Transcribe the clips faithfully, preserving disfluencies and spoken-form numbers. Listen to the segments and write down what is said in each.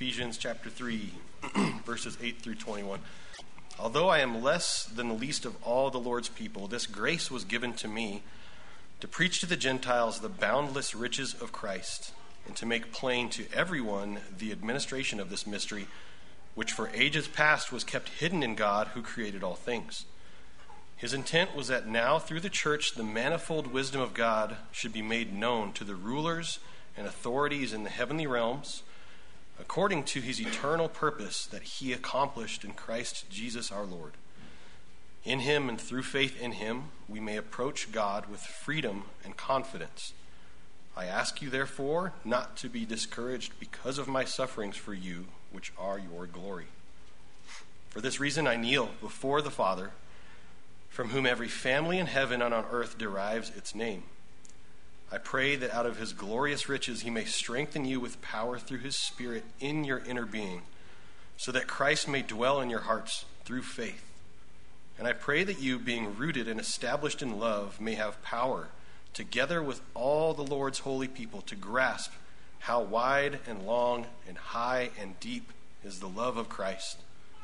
Ephesians chapter three, verses eight through twenty-one. Although I am less than the least of all the Lord's people, this grace was given to me to preach to the Gentiles the boundless riches of Christ, and to make plain to everyone the administration of this mystery, which for ages past was kept hidden in God who created all things. His intent was that now through the church the manifold wisdom of God should be made known to the rulers and authorities in the heavenly realms, according to his eternal purpose that he accomplished in Christ Jesus our Lord. In him and through faith in him, we may approach God with freedom and confidence. I ask you, therefore, not to be discouraged because of my sufferings for you, which are your glory. For this reason I kneel before the Father, from whom every family in heaven and on earth derives its name. I pray that out of his glorious riches he may strengthen you with power through his Spirit in your inner being, so that Christ may dwell in your hearts through faith. And I pray that you, being rooted and established in love, may have power, together with all the Lord's holy people, to grasp how wide and long and high and deep is the love of Christ,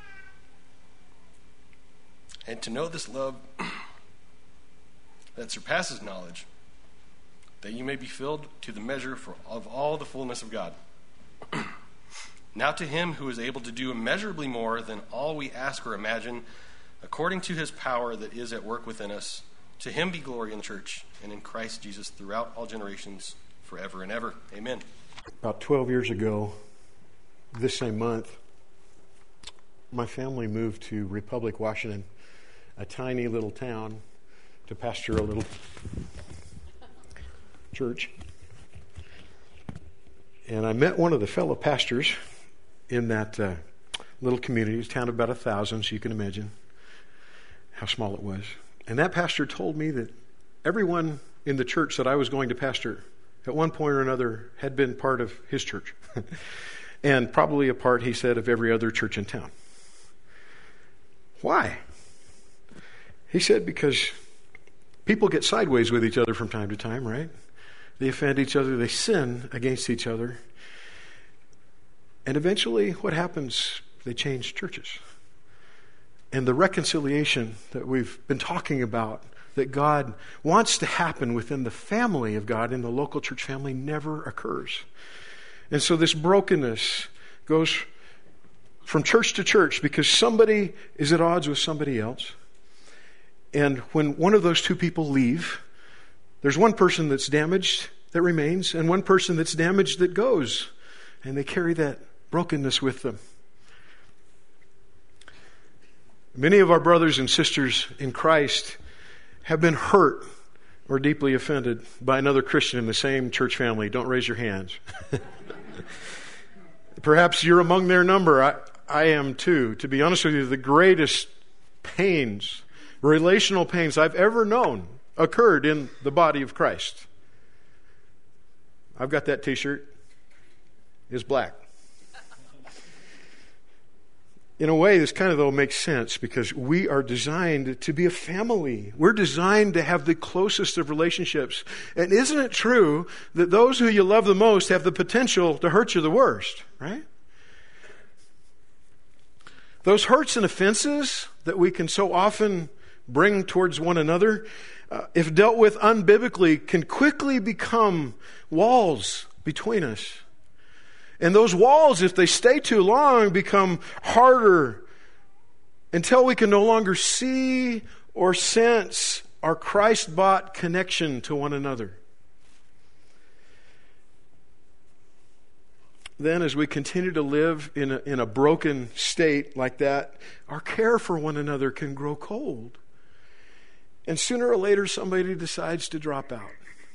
and to know this love that surpasses knowledge, that you may be filled to the measure for, of all the fullness of God. Now to him who is able to do immeasurably more than all we ask or imagine, according to his power that is at work within us, to him be glory in the church and in Christ Jesus throughout all generations, forever and ever. Amen. About twelve years ago, this same month, my family moved to Republic, Washington, a tiny little town, to pastor a little church. And I met one of the fellow pastors in that uh, little community. It's a town of about a thousand, so you can imagine how small it was. And that pastor told me that everyone in the church that I was going to pastor at one point or another had been part of his church. And probably a part, he said, of every other church in town. Why? He said because people get sideways with each other from time to time, right? They offend each other. They sin against each other. And eventually, what happens? They change churches. And the reconciliation that we've been talking about, that God wants to happen within the family of God, in the local church family, never occurs. And so this brokenness goes from church to church because somebody is at odds with somebody else. And when one of those two people leave, there's one person that's damaged that remains and one person that's damaged that goes. And they carry that brokenness with them. Many of our brothers and sisters in Christ have been hurt or deeply offended by another Christian in the same church family. Don't raise your hands. Perhaps you're among their number. I, I am too. To be honest with you, the greatest pains, relational pains I've ever known occurred in the body of Christ. I've got that t-shirt. It's black. In a way, this kind of, though, makes sense because we are designed to be a family. We're designed to have the closest of relationships. And isn't it true that those who you love the most have the potential to hurt you the worst, right? Those hurts and offenses that we can so often bring towards one another, uh, if dealt with unbiblically, can quickly become walls between us. And those walls, if they stay too long, become harder until we can no longer see or sense our Christ-bought connection to one another. Then as we continue to live in a, in a broken state like that, our care for one another can grow cold. And sooner or later, somebody decides to drop out.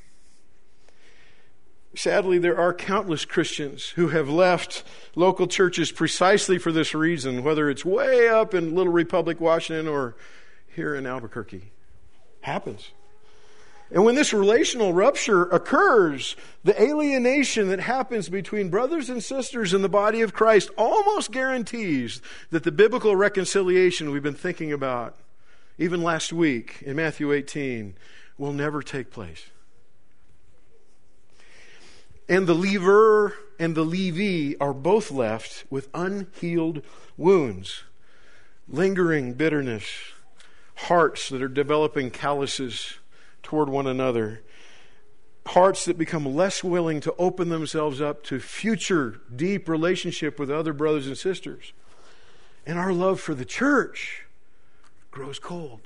Sadly, there are countless Christians who have left local churches precisely for this reason, whether it's way up in Little Republic, Washington, or here in Albuquerque. Happens. And when this relational rupture occurs, the alienation that happens between brothers and sisters in the body of Christ almost guarantees that the biblical reconciliation we've been thinking about, even last week in Matthew eighteen, will never take place. And the leaver and the Levi are both left with unhealed wounds, lingering bitterness, hearts that are developing calluses toward one another, hearts that become less willing to open themselves up to future deep relationship with other brothers and sisters. And our love for the church grows cold.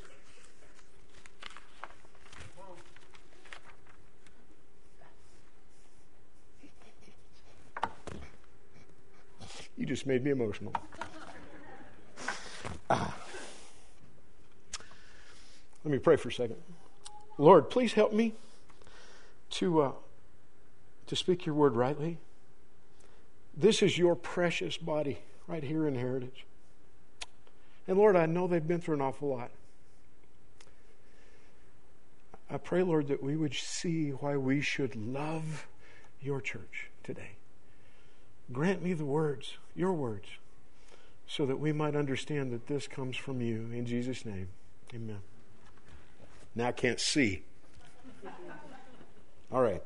You just made me emotional. Ah. Let me pray for a second. Lord, please help me to uh, to speak your word rightly. This is your precious body right here in Heritage. And Lord, I know they've been through an awful lot. I pray, Lord, that we would see why we should love your church today. Grant me the words, your words, so that we might understand that this comes from you. In Jesus' name, amen. Now I can't see. All right.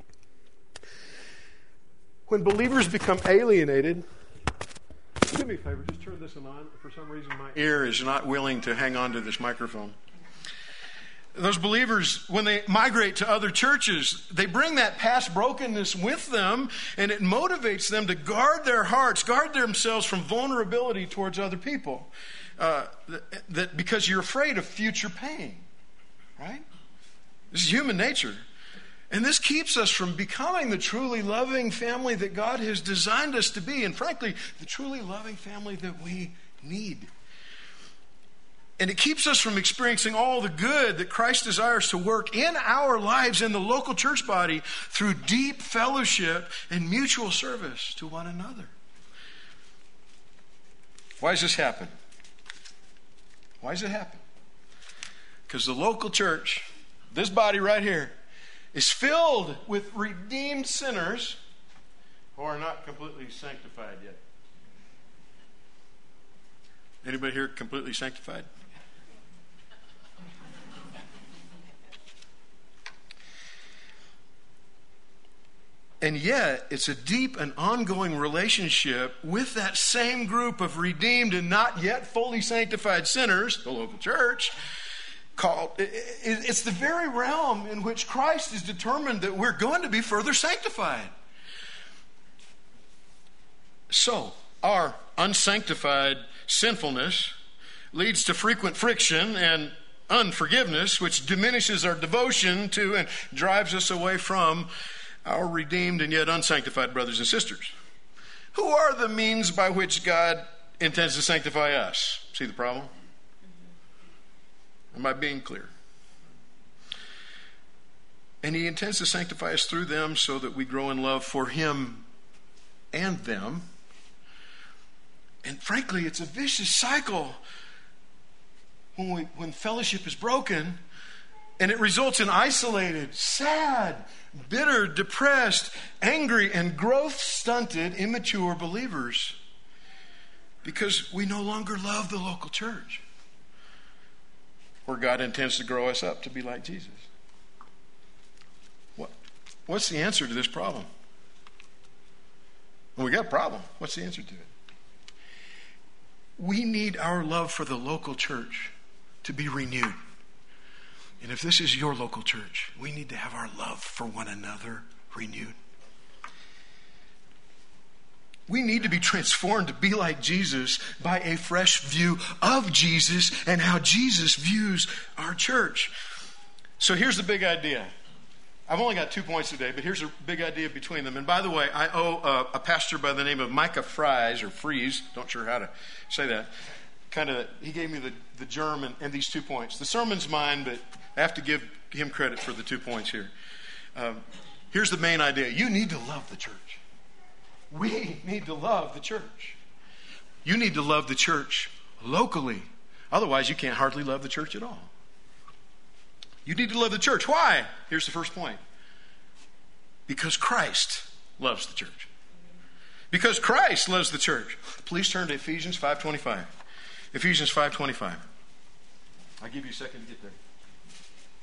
When believers become alienated, do me a favor, just turn this on. For some reason, my ear is not willing to hang on to this microphone. Those believers, when they migrate to other churches, they bring that past brokenness with them, and it motivates them to guard their hearts, guard themselves from vulnerability towards other people. Uh, that, that because you're afraid of future pain, right? This is human nature. And this keeps us from becoming the truly loving family that God has designed us to be, and frankly, the truly loving family that we need. And it keeps us from experiencing all the good that Christ desires to work in our lives in the local church body through deep fellowship and mutual service to one another. Why does this happen? Why does it happen? Because the local church, this body right here, is filled with redeemed sinners who are not completely sanctified yet. Anybody here completely sanctified? And yet, it's a deep and ongoing relationship with that same group of redeemed and not yet fully sanctified sinners, the local church, called, it's the very realm in which Christ is determined that we're going to be further sanctified. So, our unsanctified sinfulness leads to frequent friction and unforgiveness, which diminishes our devotion to and drives us away from our redeemed and yet unsanctified brothers and sisters. Who are the means by which God intends to sanctify us? See the problem? Am I being clear? And he intends to sanctify us through them so that we grow in love for him and them. And frankly, it's a vicious cycle when we, when fellowship is broken, and it results in isolated, sad, bitter, depressed, angry, and growth-stunted, immature believers because we no longer love the local church where God intends to grow us up to be like Jesus. What, what's the answer to this problem? Well, we got a problem. What's the answer to it? We need our love for the local church to be renewed. And if this is your local church, we need to have our love for one another renewed. We need to be transformed to be like Jesus by a fresh view of Jesus and how Jesus views our church. So here's the big idea. I've only got two points today, but here's a big idea between them. And by the way, I owe a, a pastor by the name of Micah Fries, or Fries, don't sure how to say that. Kind of, he gave me the, the germ and, and these two points. The sermon's mine, but I have to give him credit for the two points here. Um, here's the main idea. You need to love the church. We need to love the church. You need to love the church locally. Otherwise, you can't hardly love the church at all. You need to love the church. Why? Here's the first point. Because Christ loves the church. Because Christ loves the church. Please turn to Ephesians five twenty-five. Ephesians five twenty-five. I'll give you a second to get there.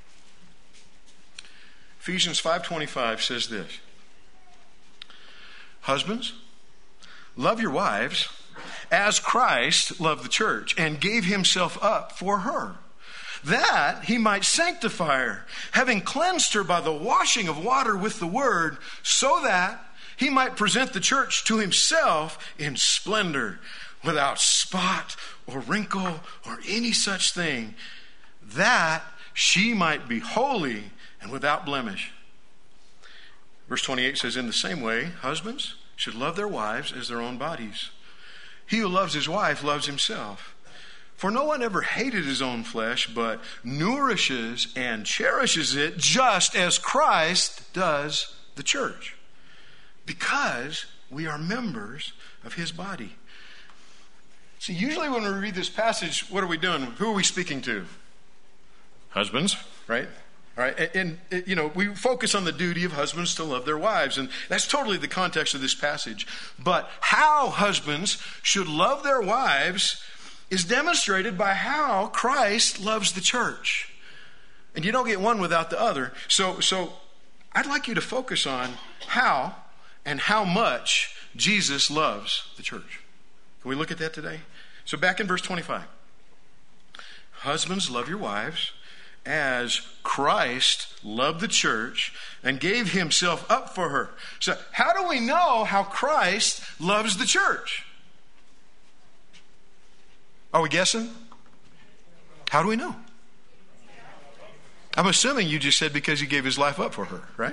Ephesians five twenty-five says this. Husbands, love your wives as Christ loved the church and gave himself up for her, that he might sanctify her, having cleansed her by the washing of water with the word, so that he might present the church to himself in splendor, without spot or wrinkle or any such thing, that she might be holy and without blemish. Verse twenty-eight says, in the same way, husbands should love their wives as their own bodies. He who loves his wife loves himself. For no one ever hated his own flesh, but nourishes and cherishes it, just as Christ does the church, because we are members of his body. See, usually when we read this passage, what are we doing? Who are we speaking to? Husbands, right? All right, and, and, you know, we focus on the duty of husbands to love their wives, and that's totally the context of this passage. But how husbands should love their wives is demonstrated by how Christ loves the church. And you don't get one without the other. So, so I'd like you to focus on how and how much Jesus loves the church. Can we look at that today? So back in verse twenty-five. Husbands, love your wives as Christ loved the church and gave himself up for her. So how do we know how Christ loves the church? Are we guessing? How do we know? I'm assuming you just said because he gave his life up for her, right?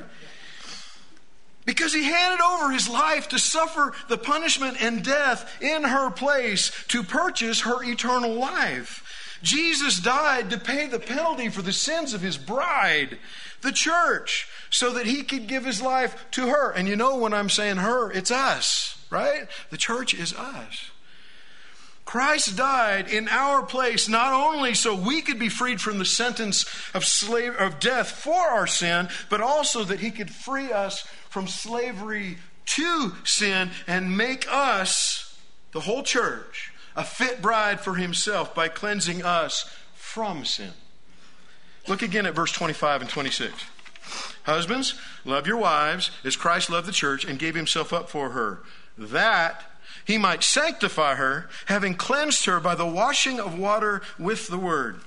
Because he handed over his life to suffer the punishment and death in her place to purchase her eternal life. Jesus died to pay the penalty for the sins of his bride, the church, so that he could give his life to her. And you know, when I'm saying her, it's us, right? The church is us. Christ died in our place, not only so we could be freed from the sentence of slave of death for our sin, but also that he could free us from slavery to sin and make us, the whole church, a fit bride for himself by cleansing us from sin. Look again at verse twenty-five and twenty-six. Husbands, love your wives as Christ loved the church and gave himself up for her, that he might sanctify her, having cleansed her by the washing of water with the word.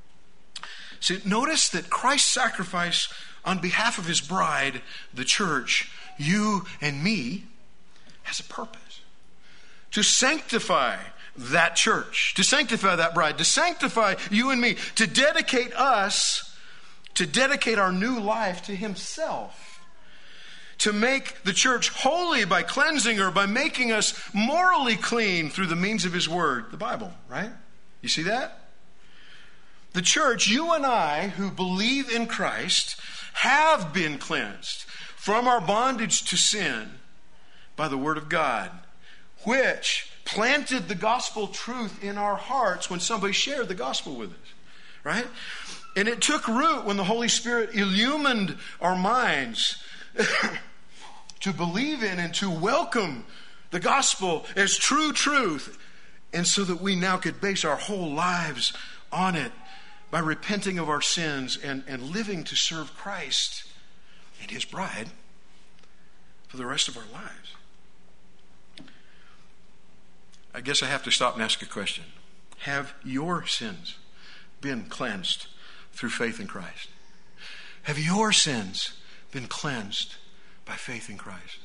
See, notice that Christ's sacrifice on behalf of his bride, the church, you and me, has a purpose. To sanctify that church, to sanctify that bride, to sanctify you and me, to dedicate us, to dedicate our new life to himself. To make the church holy by cleansing her, by making us morally clean through the means of his word, the Bible, right? You see that? The church, you and I who believe in Christ, have been cleansed from our bondage to sin by the word of God, which planted the gospel truth in our hearts when somebody shared the gospel with us, right? And it took root when the Holy Spirit illumined our minds to believe in and to welcome the gospel as true truth, and so that we now could base our whole lives on it by repenting of our sins and, and living to serve Christ and his bride for the rest of our lives. I guess I have to stop and ask a question. Have your sins been cleansed through faith in Christ? Have your sins been cleansed by faith in Christ?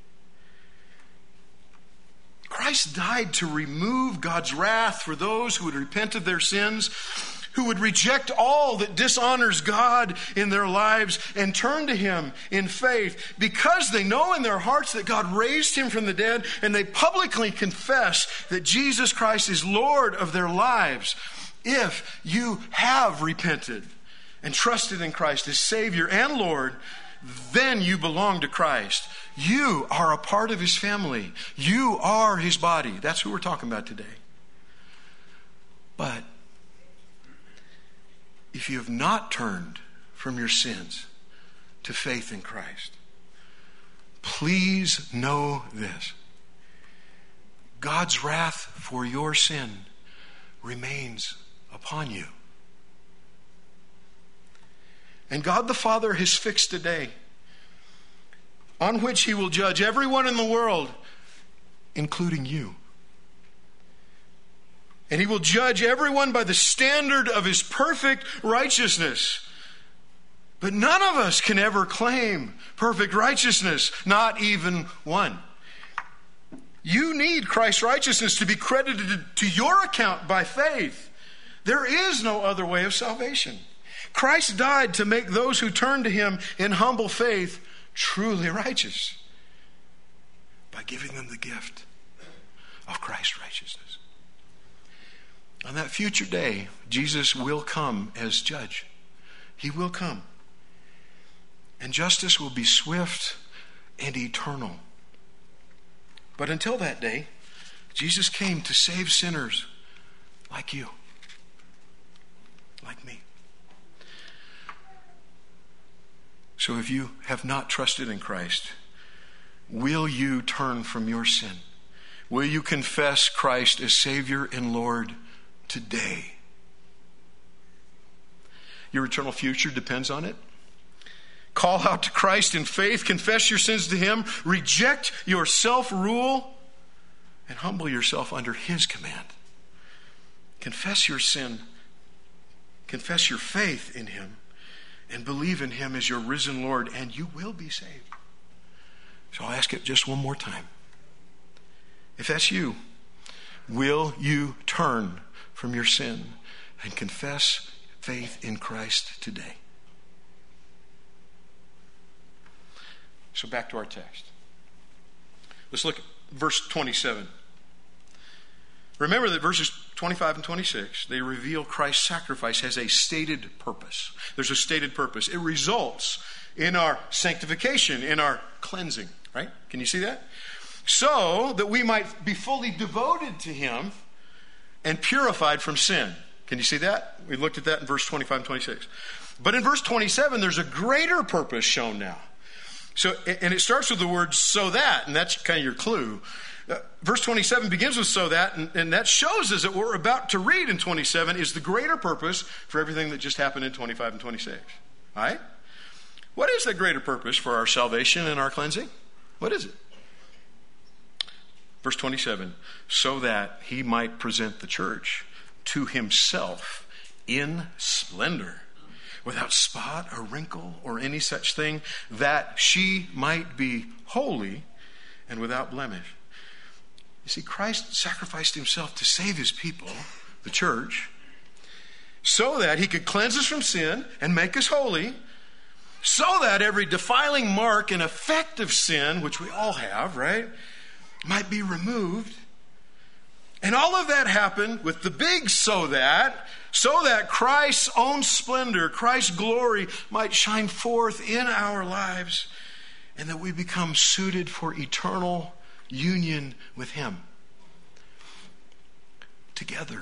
Christ died to remove God's wrath for those who would repent of their sins, who would reject all that dishonors God in their lives and turn to him in faith, because they know in their hearts that God raised him from the dead, and they publicly confess that Jesus Christ is Lord of their lives. If you have repented and trusted in Christ as Savior and Lord, then you belong to Christ. You are a part of his family. You are his body. That's who we're talking about today. But if you have not turned from your sins to faith in Christ, please know this: God's wrath for your sin remains upon you. And God the Father has fixed a day on which he will judge everyone in the world, including you. And he will judge everyone by the standard of his perfect righteousness. But none of us can ever claim perfect righteousness, not even one. You need Christ's righteousness to be credited to your account by faith. There is no other way of salvation. Christ died to make those who turn to him in humble faith truly righteous by giving them the gift of Christ's righteousness. On that future day, Jesus will come as judge. He will come. And justice will be swift and eternal. But until that day, Jesus came to save sinners like you, like me. So if you have not trusted in Christ, will you turn from your sin? Will you confess Christ as Savior and Lord today? Your eternal future depends on it. Call out to Christ in faith, confess your sins to him, reject your self-rule, and humble yourself under his command. Confess your sin, confess your faith in him, and believe in him as your risen Lord, and you will be saved. So I'll ask it just one more time. If that's you, will you turn from your sin and confess faith in Christ today? So back to our text. Let's look at verse twenty-seven. Remember that verses twenty-five and twenty-six, they reveal Christ's sacrifice has a stated purpose. There's a stated purpose. It results in our sanctification, in our cleansing, right? Can you see that? So that we might be fully devoted to him and purified from sin. Can you see that? We looked at that in verse twenty-five and twenty-six. But in verse twenty-seven, there's a greater purpose shown now. So, and it starts with the word so that, and that's kind of your clue. Uh, verse twenty-seven begins with so that, and, and that shows us that what we're about to read in twenty-seven is the greater purpose for everything that just happened in twenty-five and twenty-six. All right? What is the greater purpose for our salvation and our cleansing? What is it? Verse twenty-seven, so that he might present the church to himself in splendor, without spot or wrinkle or any such thing, that she might be holy and without blemish. You see, Christ sacrificed himself to save his people, the church, so that he could cleanse us from sin and make us holy, so that every defiling mark and effect of sin, which we all have, right, might be removed. And all of that happened with the big so that, so that Christ's own splendor, Christ's glory might shine forth in our lives, and that we become suited for eternal union with him together.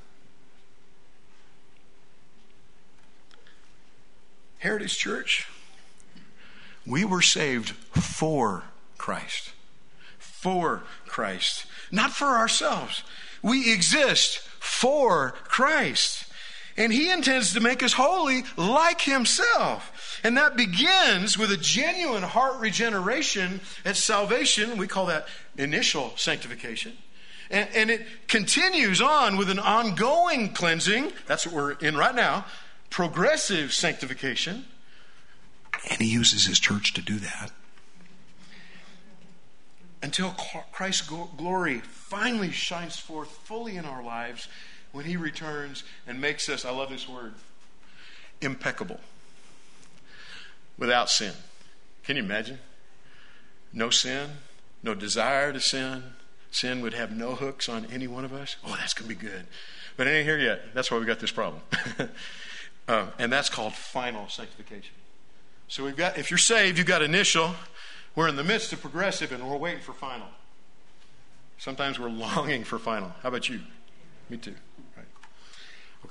Heritage Church, we were saved for Christ. For Christ. Not for ourselves. We exist for Christ. And he intends to make us holy like himself. And that begins with a genuine heart regeneration at salvation. We call that initial sanctification. And, and it continues on with an ongoing cleansing. That's what we're in right now. Progressive sanctification. And he uses his church to do that. Until Christ's glory finally shines forth fully in our lives when he returns and makes us, I love this word, impeccable. Without sin. Can you imagine? No sin, no desire to sin. Sin would have no hooks on any one of us. Oh, that's going to be good. But it ain't here yet. That's why we got this problem. uh, and that's called final sanctification. So we've got, if you're saved, you've got initial. We're in the midst of progressive, and we're waiting for final. Sometimes we're longing for final. How about you? Me too. Right. Okay.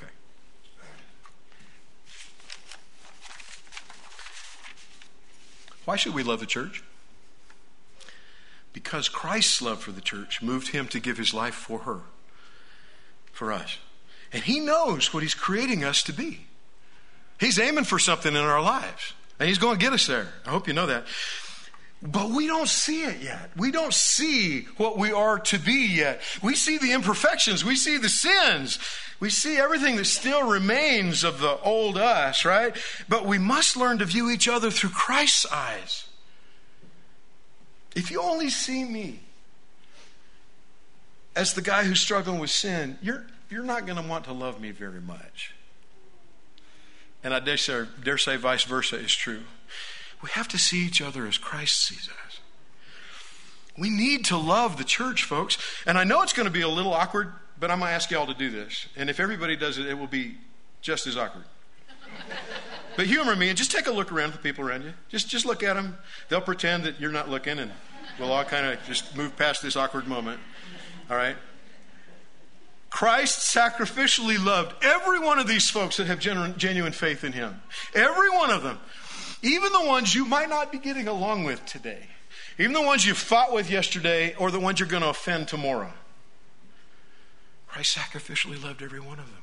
Why should we love the church? Because Christ's love for the church moved him to give his life for her, for us. And he knows what he's creating us to be. He's aiming for something in our lives, and he's going to get us there. I hope you know that. But we don't see it yet. We don't see what we are to be yet. We see the imperfections. We see the sins. We see everything that still remains of the old us, right? But we must learn to view each other through Christ's eyes. If you only see me as the guy who's struggling with sin, you're, you're not going to want to love me very much. And I dare say, dare say vice versa is true. We have to see each other as Christ sees us. We need to love the church, folks. And I know it's going to be a little awkward, but I'm going to ask you all to do this. And if everybody does it, it will be just as awkward. But humor me and just take a look around at the people around you. Just, just look at them. They'll pretend that you're not looking, and we'll all kind of just move past this awkward moment. All right? Christ sacrificially loved every one of these folks that have genuine, genuine faith in him. Every one of them. Even the ones you might not be getting along with today. Even the ones you fought with yesterday or the ones you're going to offend tomorrow. Christ sacrificially loved every one of them.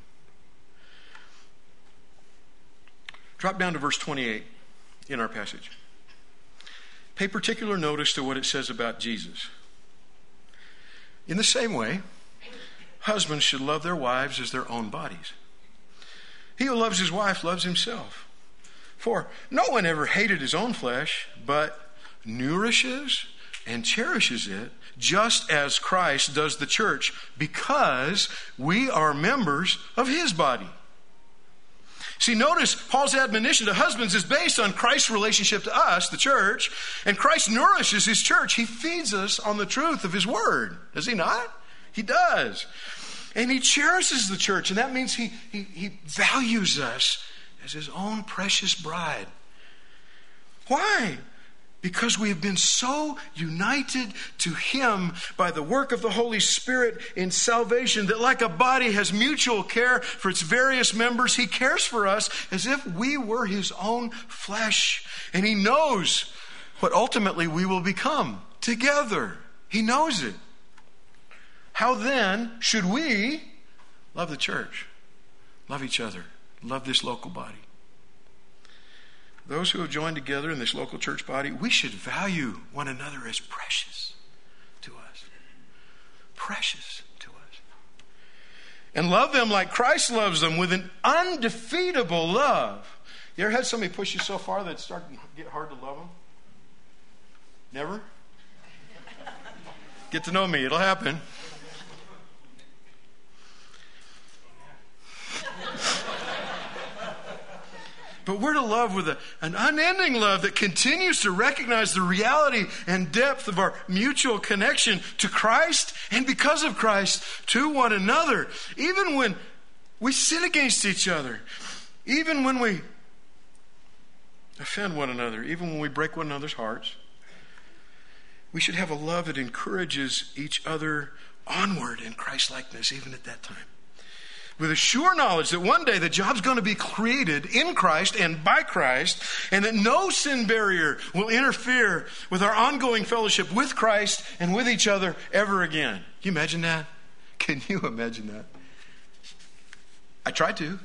Drop down to verse twenty-eight in our passage. Pay particular notice to what it says about Jesus. In the same way, husbands should love their wives as their own bodies. He who loves his wife loves himself. For no one ever hated his own flesh, but nourishes and cherishes it, just as Christ does the church, because we are members of his body. See, notice Paul's admonition to husbands is based on Christ's relationship to us, the church, and Christ nourishes his church. He feeds us on the truth of his word. Does he not? He does. And he cherishes the church, and that means he, he, he values us as his own precious bride. Why? Because we have been so united to him by the work of the Holy Spirit in salvation that like a body has mutual care for its various members, he cares for us as if we were his own flesh. And he knows what ultimately we will become together. He knows it. How then should we love the church, love each other, love this local body? Those who have joined together in this local church body, we should value one another as precious to us. Precious to us. And love them like Christ loves them with an undefeatable love. You ever had somebody push you so far that it's starting to get hard to love them? Never? Get to know me. It'll happen. But we're to love with a, an unending love that continues to recognize the reality and depth of our mutual connection to Christ and because of Christ to one another. Even when we sin against each other, even when we offend one another, even when we break one another's hearts, we should have a love that encourages each other onward in Christ-likeness even at that time. With a sure knowledge that one day the job's going to be created in Christ and by Christ, and that no sin barrier will interfere with our ongoing fellowship with Christ and with each other ever again. Can you imagine that? Can you imagine that? I tried to.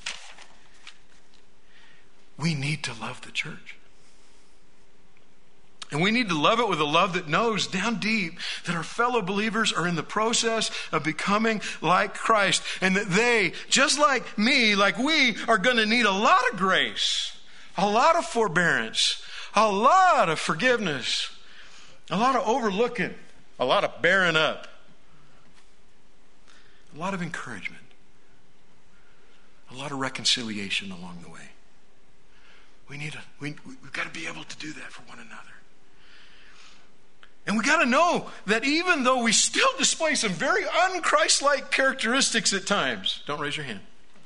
We need to love the church. And we need to love it with a love that knows down deep that our fellow believers are in the process of becoming like Christ. And that they, just like me, like we, are going to need a lot of grace, a lot of forbearance, a lot of forgiveness, a lot of overlooking, a lot of bearing up, a lot of encouragement, a lot of reconciliation along the way. We need a, we, we've got to be able to do that for one another. And we got to know that even though we still display some very un-Christ-like characteristics at times, don't raise your hand.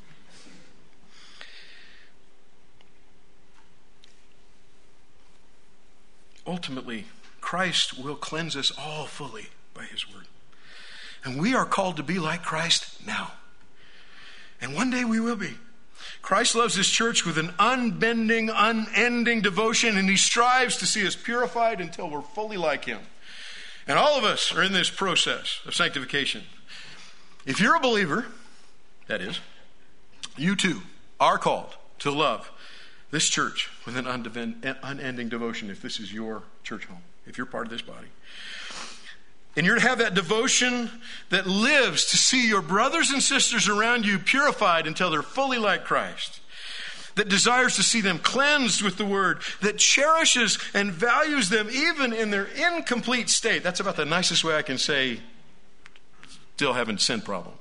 Ultimately, Christ will cleanse us all fully by his word. And we are called to be like Christ now. And one day we will be. Christ loves his church with an unbending, unending devotion, and he strives to see us purified until we're fully like him. And all of us are in this process of sanctification. If you're a believer, that is, you too are called to love this church with an unending devotion, if this is your church home, if you're part of this body. And you're to have that devotion that lives to see your brothers and sisters around you purified until they're fully like Christ. That desires to see them cleansed with the word. That cherishes and values them even in their incomplete state. That's about the nicest way I can say still having sin problems.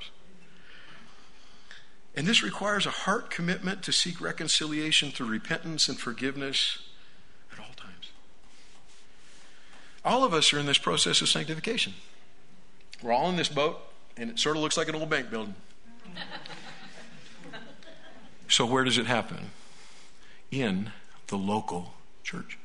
And this requires a heart commitment to seek reconciliation through repentance and forgiveness at all times. All of us are in this process of sanctification. We're all in this boat, and it sort of looks like an old bank building. So where does it happen? In the local church.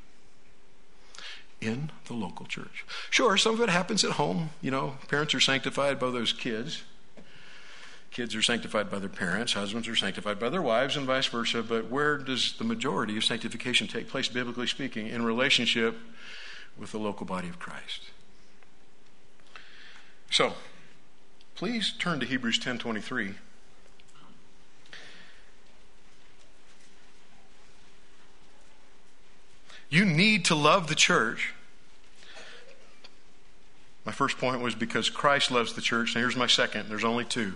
In the local church. Sure, some of it happens at home. You know, parents are sanctified by those kids. Kids are sanctified by their parents. Husbands are sanctified by their wives and vice versa. But where does the majority of sanctification take place, biblically speaking, in relationship with the local body of Christ? So, please turn to Hebrews ten twenty-three. You need to love the church. My first point was because Christ loves the church. Now here's my second. There's only two.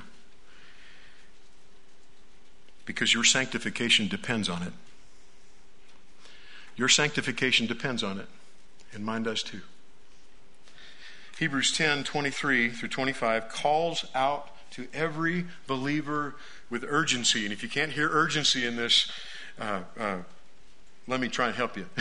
Because your sanctification depends on it. Your sanctification depends on it. And mine does too. Hebrews ten twenty-three through twenty-five calls out to every believer with urgency. And if you can't hear urgency in this, uh, uh, let me try and help you.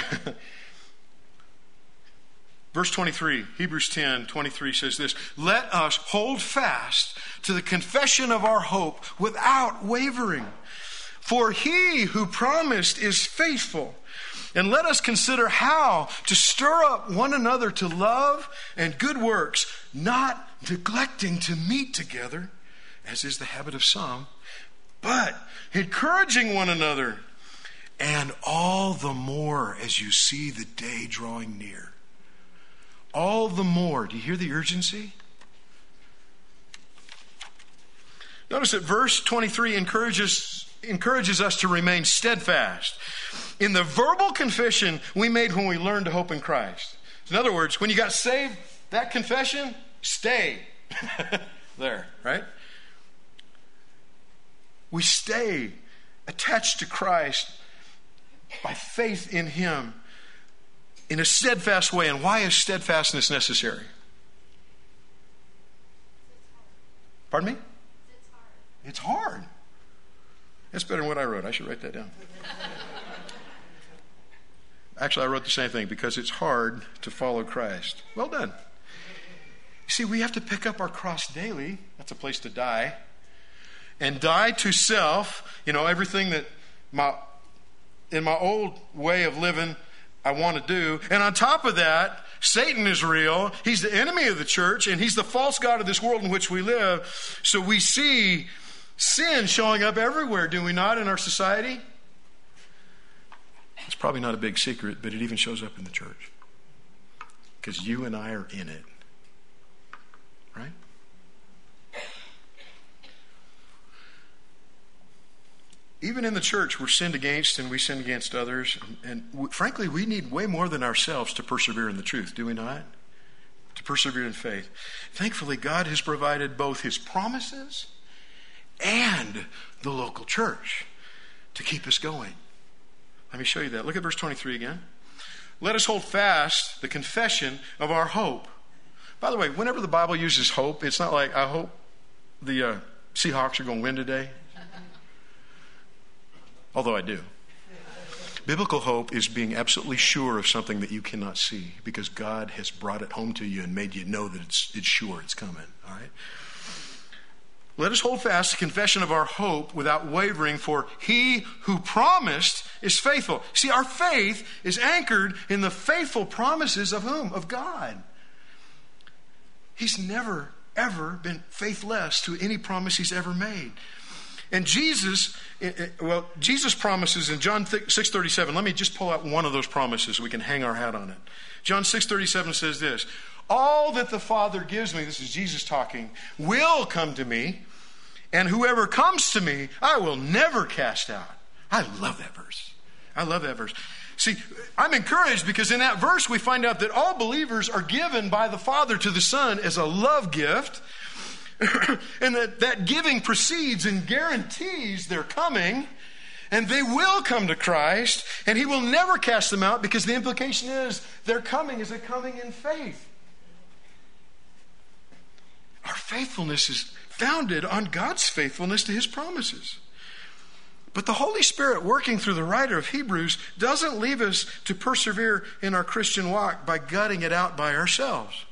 Verse twenty-three, Hebrews ten twenty-three says this: let us hold fast to the confession of our hope without wavering. For he who promised is faithful. And let us consider how to stir up one another to love and good works, not neglecting to meet together, as is the habit of some, but encouraging one another, and all the more as you see the day drawing near. All the more. Do you hear the urgency? Notice that verse twenty-three encourages, encourages us to remain steadfast in the verbal confession we made when we learned to hope in Christ. In other words, when you got saved, that confession, stay there, right? We stay attached to Christ by faith in Him in a steadfast way. And why is steadfastness necessary? Pardon me? It's hard. It's hard. That's better than what I wrote. I should write that down. Actually, I wrote the same thing, because it's hard to follow Christ. Well done. See, we have to pick up our cross daily. That's a place to die. And die to self. You know, everything that my in my old way of living I want to do. And on top of that, Satan is real. He's the enemy of the church, and he's the false god of this world in which we live. So we see sin showing up everywhere, do we not, in our society? It's probably not a big secret, but it even shows up in the church. Because you and I are in it. Right? Even in the church, we're sinned against and we sin against others. And, and we, frankly, we need way more than ourselves to persevere in the truth, do we not? To persevere in faith. Thankfully, God has provided both His promises and the local church to keep us going. Let me show you that. Look at verse twenty-three again. Let us hold fast the confession of our hope. By the way, whenever the Bible uses hope, it's not like, I hope the uh, Seahawks are going to win today. Although I do. Biblical hope is being absolutely sure of something that you cannot see, because God has brought it home to you and made you know that it's, it's sure it's coming. All right? Let us hold fast the confession of our hope without wavering, for He who promised is faithful. See, our faith is anchored in the faithful promises of whom? Of God. He's never, ever been faithless to any promise He's ever made. And Jesus, well, Jesus promises in John six thirty-seven. Let me just pull out one of those promises so we can hang our hat on it. John six thirty-seven says this: all that the Father gives me, this is Jesus talking, will come to me, and whoever comes to me, I will never cast out. I love that verse. I love that verse. See, I'm encouraged because in that verse we find out that all believers are given by the Father to the Son as a love gift. And that, that giving precedes and guarantees their coming. And they will come to Christ. And He will never cast them out, because the implication is their coming is a coming in faith. Our faithfulness is founded on God's faithfulness to His promises. But the Holy Spirit, working through the writer of Hebrews, doesn't leave us to persevere in our Christian walk by gutting it out by ourselves.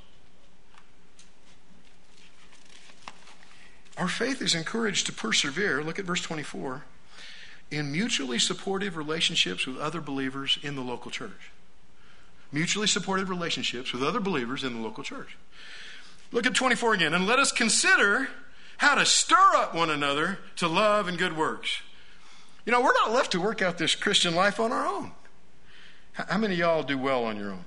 Our faith is encouraged to persevere, look at verse twenty-four, in mutually supportive relationships with other believers in the local church. Mutually supportive relationships with other believers in the local church. Look at twenty-four again. And let us consider how to stir up one another to love and good works. You know, we're not left to work out this Christian life on our own. How many of y'all do well on your own?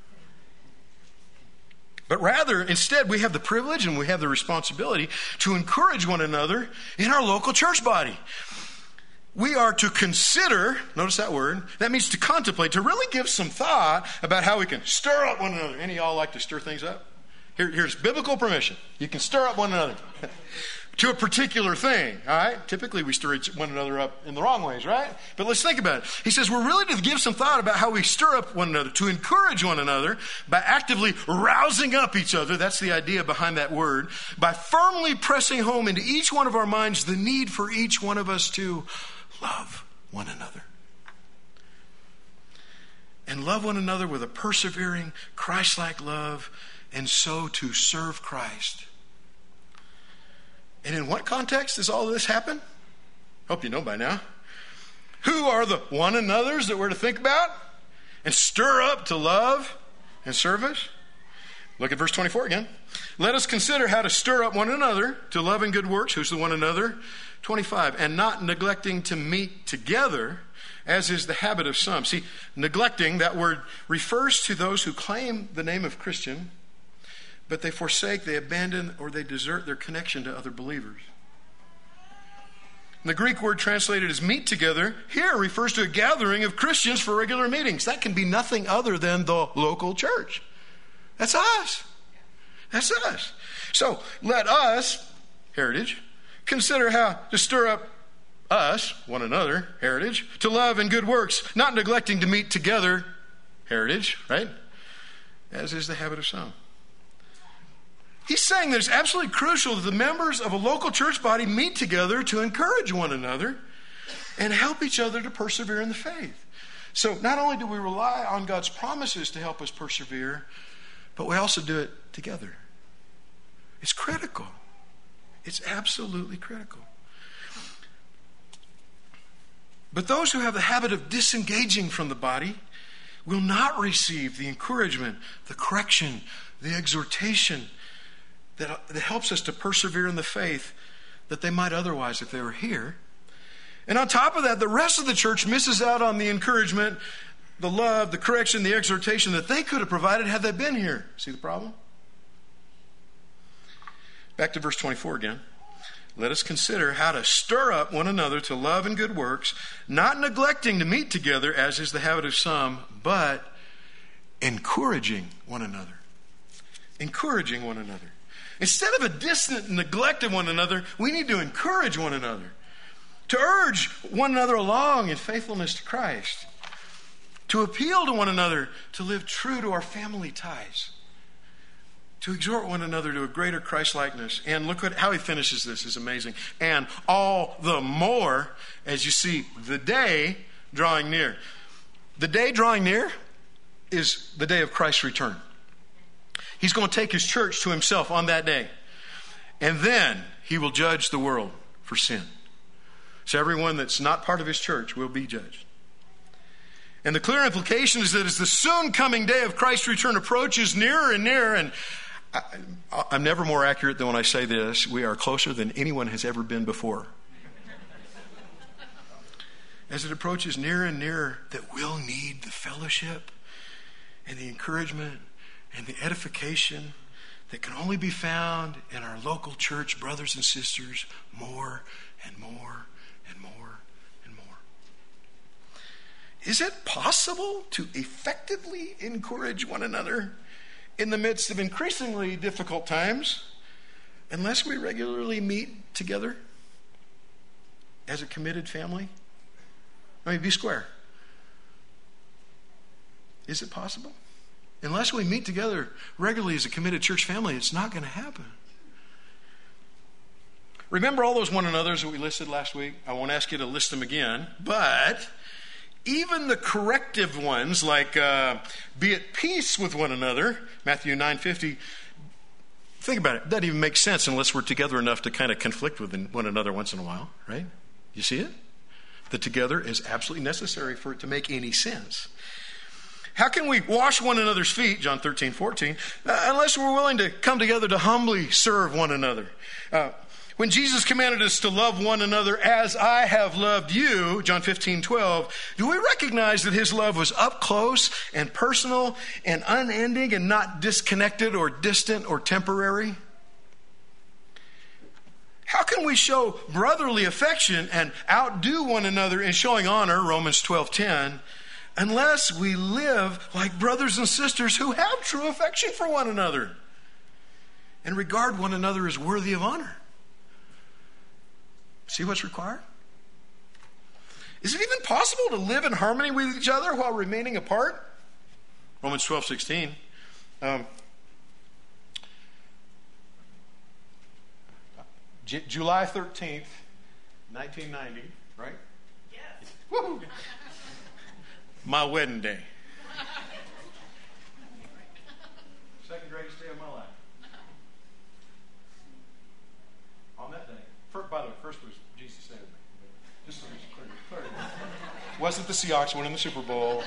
But rather, instead, we have the privilege and we have the responsibility to encourage one another in our local church body. We are to consider, notice that word, that means to contemplate, to really give some thought about how we can stir up one another. Any of y'all like to stir things up? Here, here's biblical permission. You can stir up one another to a particular thing, all right? Typically, we stir one another up in the wrong ways, right? But let's think about it. He says we're really to give some thought about how we stir up one another, to encourage one another by actively rousing up each other. That's the idea behind that word. By firmly pressing home into each one of our minds the need for each one of us to love one another. And love one another with a persevering, Christ-like love, and so to serve Christ. And in what context does all of this happen? Hope you know by now. Who are the one another's that we're to think about and stir up to love and service? Look at verse twenty-four again. Let us consider how to stir up one another to love and good works. Who's the one another? twenty-five. And not neglecting to meet together, as is the habit of some. See, neglecting, that word refers to those who claim the name of Christian, but they forsake, they abandon, or they desert their connection to other believers. And the Greek word translated as meet together here refers to a gathering of Christians for regular meetings. That can be nothing other than the local church. That's us. That's us. So let us, Heritage, consider how to stir up us, one another, Heritage, to love and good works, not neglecting to meet together, Heritage, right? As is the habit of some. He's saying that it's absolutely crucial that the members of a local church body meet together to encourage one another and help each other to persevere in the faith. So not only do we rely on God's promises to help us persevere, but we also do it together. It's critical. It's absolutely critical. But those who have the habit of disengaging from the body will not receive the encouragement, the correction, the exhortation that, that helps us to persevere in the faith that they might otherwise if they were here. And on top of that, the rest of the church misses out on the encouragement, the love, the correction, the exhortation that they could have provided had they been here. See the problem? Back to verse twenty-four again. Let us consider how to stir up one another to love and good works, not neglecting to meet together, as is the habit of some, but encouraging one another. Encouraging one another. Instead of a distant neglect of one another, we need to encourage one another. To urge one another along in faithfulness to Christ. To appeal to one another to live true to our family ties. To exhort one another to a greater Christ-likeness. And look at how he finishes this. It's amazing. And all the more as you see the day drawing near. The day drawing near is the day of Christ's return. He's going to take his church to himself on that day. And then he will judge the world for sin. So everyone that's not part of his church will be judged. And the clear implication is that as the soon coming day of Christ's return approaches nearer and nearer, and I, I'm never more accurate than when I say this, we are closer than anyone has ever been before. As it approaches nearer and nearer, that we'll need the fellowship and the encouragement and the edification that can only be found in our local church brothers and sisters more and more and more and more. Is it possible to effectively encourage one another in the midst of increasingly difficult times unless we regularly meet together as a committed family? I mean, be square. Is it possible? Unless we meet together regularly as a committed church family, it's not going to happen. Remember all those one another's that we listed last week? I won't ask you to list them again, but even the corrective ones, like uh, be at peace with one another, Matthew nine fifty, think about it. That doesn't even make sense unless we're together enough to kind of conflict with one another once in a while, right? You see it? The together is absolutely necessary for it to make any sense. How can we wash one another's feet, John thirteen fourteen, uh, unless we're willing to come together to humbly serve one another? Uh, When Jesus commanded us to love one another as I have loved you, John fifteen twelve, do we recognize that his love was up close and personal and unending and not disconnected or distant or temporary? How can we show brotherly affection and outdo one another in showing honor, Romans twelve ten, unless we live like brothers and sisters who have true affection for one another and regard one another as worthy of honor? See what's required? Is it even possible to live in harmony with each other while remaining apart? Romans twelve sixteen. Um, J- July thirteenth, nineteen ninety, right? Yes. Woo! My wedding day. Second greatest day of my life. On that day. First, by the way, first was Jesus saved me. Just so there's clear, clear. Wasn't the Seahawks winning the Super Bowl?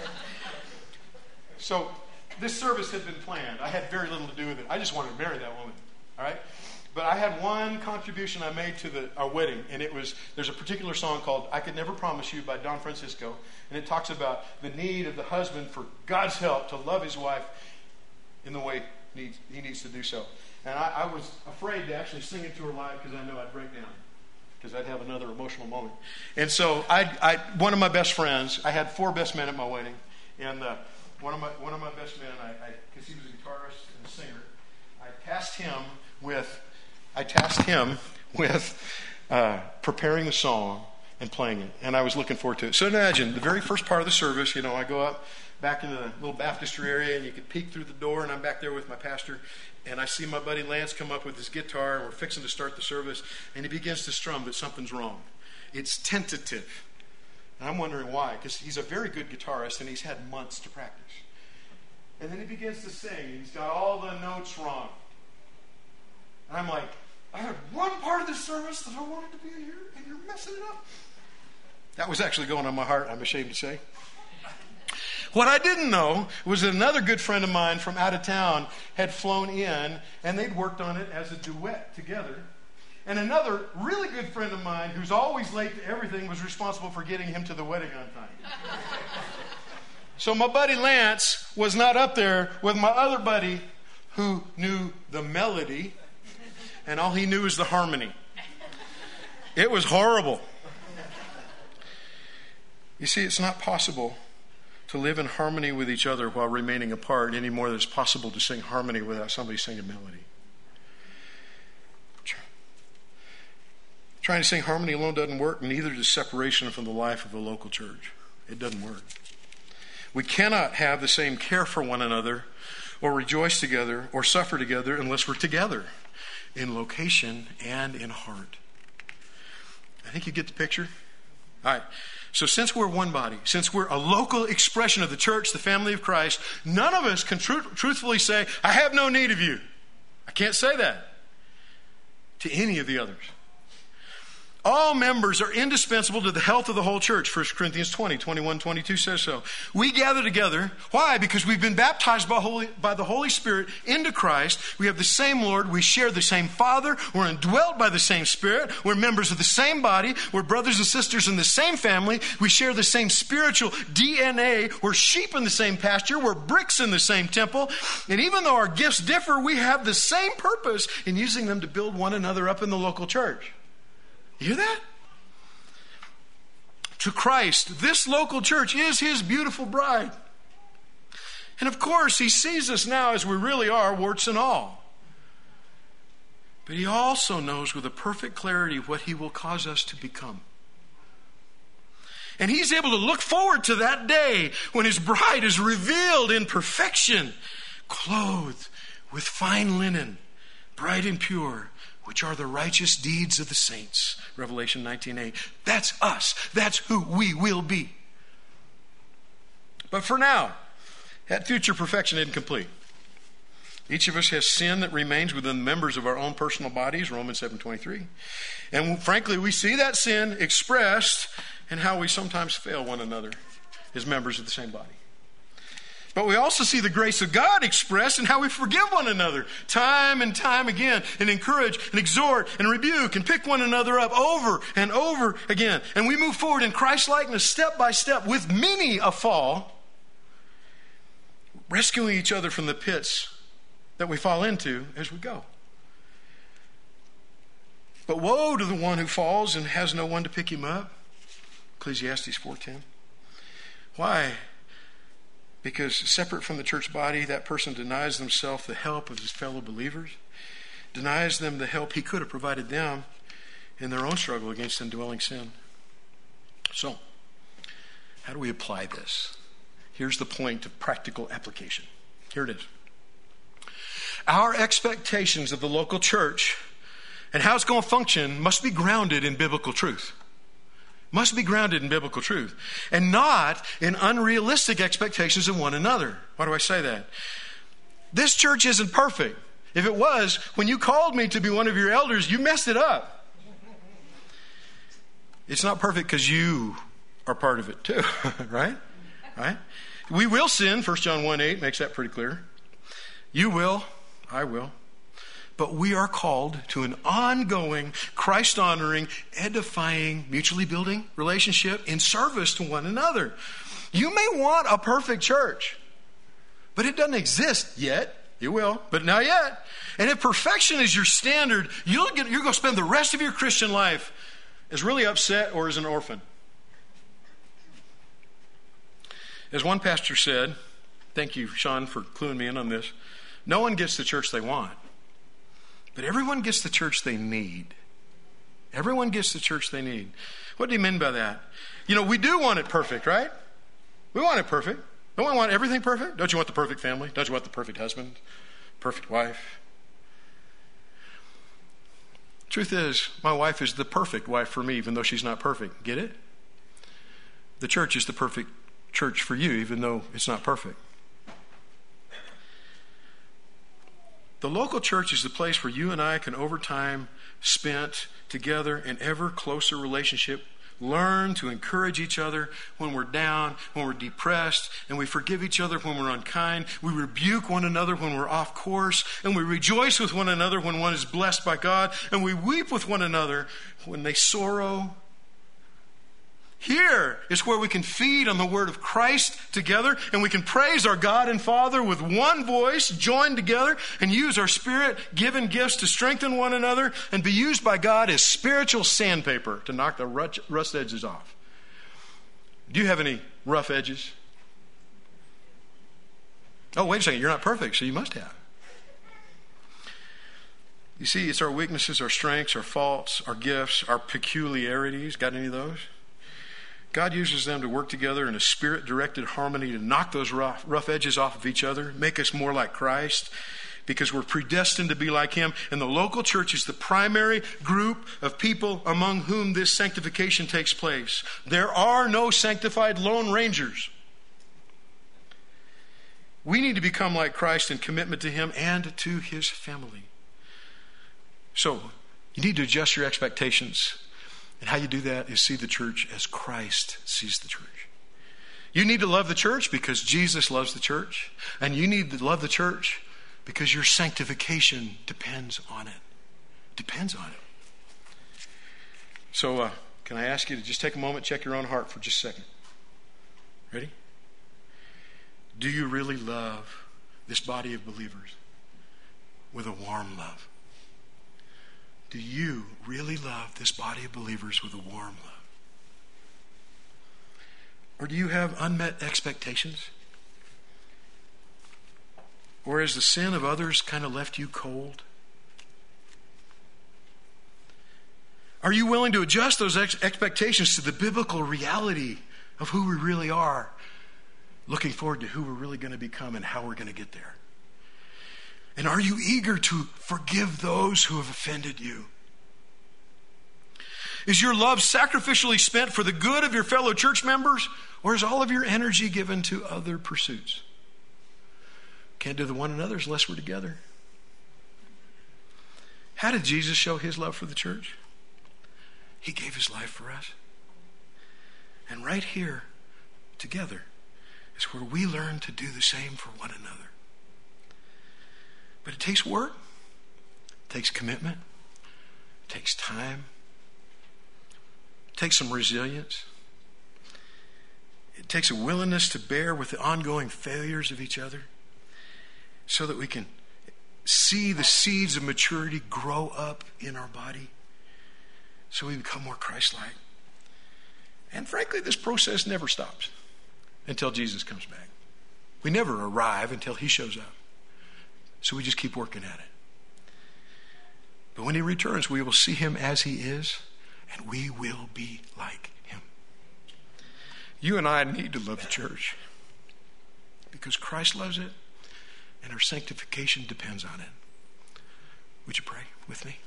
So this service had been planned. I had very little to do with it. I just wanted to marry that woman. All right? But I had one contribution I made to the, our wedding, and it was, there's a particular song called I Could Never Promise You by Don Francisco, and it talks about the need of the husband for God's help to love his wife in the way needs, he needs to do so. And I, I was afraid to actually sing it to her live because I know I'd break down, because I'd have another emotional moment. And so I, I, one of my best friends, I had four best men at my wedding, and uh, one of my one of my best men, I because he was a guitarist and a singer, I tasked him with, I tasked him with uh, preparing the song and playing it, and I was looking forward to it. So imagine the very first part of the service, you know, I go up back in the little baptistry area, and you can peek through the door, and I'm back there with my pastor, and I see my buddy Lance come up with his guitar, and we're fixing to start the service, and he begins to strum, but something's wrong. It's tentative. And I'm wondering why, because he's a very good guitarist, and he's had months to practice. And then he begins to sing, and he's got all the notes wrong. And I'm like, I had one part of this service that I wanted to be here, and you're messing it up. That was actually going on my heart, I'm ashamed to say. What I didn't know was that another good friend of mine from out of town had flown in, and they'd worked on it as a duet together. And another really good friend of mine, who's always late to everything, was responsible for getting him to the wedding on time. So my buddy Lance was not up there with my other buddy who knew the melody, and all he knew was the harmony. It was horrible. You see, it's not possible to live in harmony with each other while remaining apart any more than it's possible to sing harmony without somebody singing melody. Trying to sing harmony alone doesn't work, neither does separation from the life of a local church. It doesn't work. We cannot have the same care for one another or rejoice together or suffer together unless we're together in location and in heart. I think you get the picture. All right. So since we're one body, since we're a local expression of the church, the family of Christ, none of us can tr- truthfully say, I have no need of you. I can't say that to any of the others. All members are indispensable to the health of the whole church. First Corinthians twenty, twenty-one, twenty-two says so. We gather together. Why? Because we've been baptized by, Holy, by the Holy Spirit into Christ. We have the same Lord. We share the same Father. We're indwelt by the same Spirit. We're members of the same body. We're brothers and sisters in the same family. We share the same spiritual D N A. We're sheep in the same pasture. We're bricks in the same temple. And even though our gifts differ, we have the same purpose in using them to build one another up in the local church. You hear that? to Christ. This local church is his beautiful bride. And of course, he sees us now as we really are, warts and all. But he also knows with a perfect clarity what he will cause us to become. And he's able to look forward to that day when his bride is revealed in perfection, clothed with fine linen, bright and pure, which are the righteous deeds of the saints. Revelation nineteen eight. That's us. That's who we will be. But for now, that future perfection isn't complete. Each of us has sin that remains within the members of our own personal bodies, Romans seven twenty-three. And frankly, we see that sin expressed in how we sometimes fail one another as members of the same body. But we also see the grace of God expressed in how we forgive one another time and time again, and encourage and exhort and rebuke and pick one another up over and over again. And we move forward in Christ-likeness step by step with many a fall, rescuing each other from the pits that we fall into as we go. But woe to the one who falls and has no one to pick him up. Ecclesiastes four ten. Why? Because separate from the church body, that person denies themselves the help of his fellow believers, denies them the help he could have provided them in their own struggle against indwelling sin. So, how do we apply this? Here's the point of practical application. Here it is. Our expectations of the local church and how it's going to function must be grounded in biblical truth. Must be grounded in biblical truth. And not in unrealistic expectations of one another. Why do I say that? This church isn't perfect. If it was, when you called me to be one of your elders, you messed it up. It's not perfect because you are part of it too. Right? Right? We will sin. First John one eight makes that pretty clear. You will. I will. But we are called to an ongoing, Christ-honoring, edifying, mutually building relationship in service to one another. You may want a perfect church, but it doesn't exist yet. You will, but not yet. And if perfection is your standard, you'll get, you're going to spend the rest of your Christian life as really upset or as an orphan. As one pastor said, thank you, Sean, for cluing me in on this, no one gets the church they want. But everyone gets the church they need. Everyone gets the church they need. What do you mean by that? You know, we do want it perfect, right? We want it perfect. Don't we want everything perfect? Don't you want the perfect family? Don't you want the perfect husband? Perfect wife? Truth is, my wife is the perfect wife for me, even though she's not perfect. Get it? The church is the perfect church for you, even though it's not perfect. The local church is the place where you and I can, over time spent together in ever closer relationship, learn to encourage each other when we're down, when we're depressed, and we forgive each other when we're unkind. We rebuke one another when we're off course, and we rejoice with one another when one is blessed by God, and we weep with one another when they sorrow. Here is where we can feed on the word of Christ together, and we can praise our God and Father with one voice, joined together, and use our Spirit-given gifts to strengthen one another and be used by God as spiritual sandpaper to knock the rust edges off. Do you have any rough edges? Oh, wait a second, you're not perfect, so you must have. You see, it's our weaknesses, our strengths, our faults, our gifts, our peculiarities. Got any of those? God uses them to work together in a spirit-directed harmony to knock those rough, rough edges off of each other, make us more like Christ, because we're predestined to be like Him. And the local church is the primary group of people among whom this sanctification takes place. There are no sanctified lone rangers. We need to become like Christ in commitment to Him and to His family. So, you need to adjust your expectations. And how you do that is see the church as Christ sees the church. You need to love the church because Jesus loves the church. And you need to love the church because your sanctification depends on it. Depends on it. So, uh, can I ask you to just take a moment, check your own heart for just a second. Ready? Do you really love this body of believers with a warm love? Do you really love this body of believers with a warm love? Or do you have unmet expectations? Or has the sin of others kind of left you cold? Are you willing to adjust those ex- expectations to the biblical reality of who we really are, looking forward to who we're really going to become and how we're going to get there? And are you eager to forgive those who have offended you? Is your love sacrificially spent for the good of your fellow church members, or is all of your energy given to other pursuits? Can't do the one another unless we're together. How did Jesus show his love for the church? He gave his life for us. And right here, together, is where we learn to do the same for one another. But it takes work, it takes commitment, it takes time, it takes some resilience. It takes a willingness to bear with the ongoing failures of each other so that we can see the seeds of maturity grow up in our body so we become more Christ-like. And frankly, this process never stops until Jesus comes back. We never arrive until he shows up. So we just keep working at it. But when he returns, we will see him as he is, and we will be like him. You and I need to love the church because Christ loves it, and our sanctification depends on it. Would you pray with me?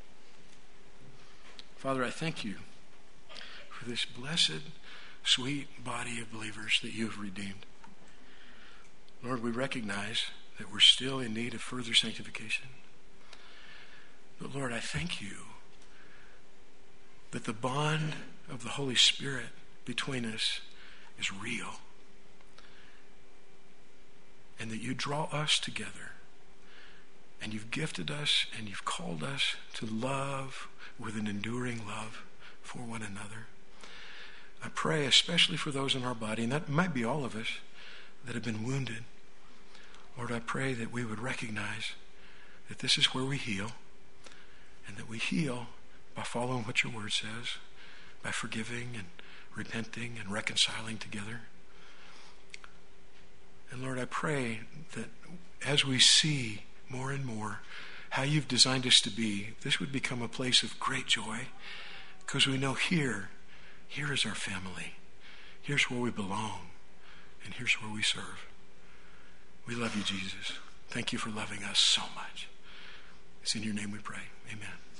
Father, I thank you for this blessed, sweet body of believers that you have redeemed. Lord, we recognize that we're still in need of further sanctification. But Lord, I thank you that the bond of the Holy Spirit between us is real. And that you draw us together. And you've gifted us and you've called us to love with an enduring love for one another. I pray especially for those in our body, and that might be all of us, that have been wounded. Lord, I pray that we would recognize that this is where we heal, and that we heal by following what your word says, by forgiving and repenting and reconciling together. And Lord, I pray that as we see more and more how you've designed us to be, this would become a place of great joy, because we know here, here is our family. Here's where we belong, and here's where we serve. We love you, Jesus. Thank you for loving us so much. It's in your name we pray. Amen.